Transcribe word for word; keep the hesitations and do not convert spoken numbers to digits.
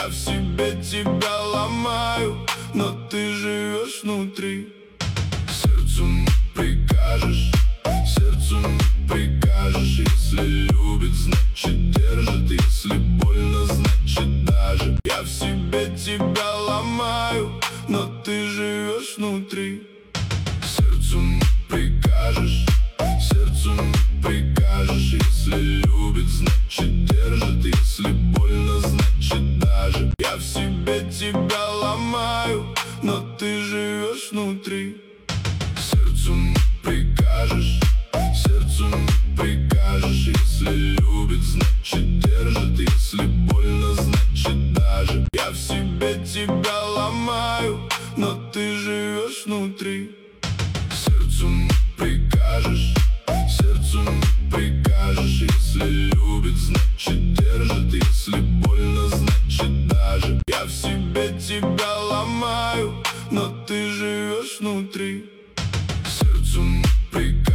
Я в себе тебя ломаю, но ты живешь внутри. Сердцу не прикажешь, сердцу не прикажешь. Если любит, значит держит, если больно, значит даже. Я в себе тебя ломаю, но ты живешь внутри. Сердцу не прикажешь, сердцу не прикажешь. Если любит, значит держит, если больно, значит даже. Я в себе тебя ломаю, но ты живешь внутри. Сердцу не прикажешь, сердцу не прикажешь. Если любит, значит держит, если больно, значит даже. Я в себе тебя ломаю, но ты живешь внутри. Сердцу не прикажешь, сердцу не прикажешь. Если любит, значит держит, если больно, значит даже. Я в себе тебя ломаю, но ты живешь внутри. Сердцу не прикажешь.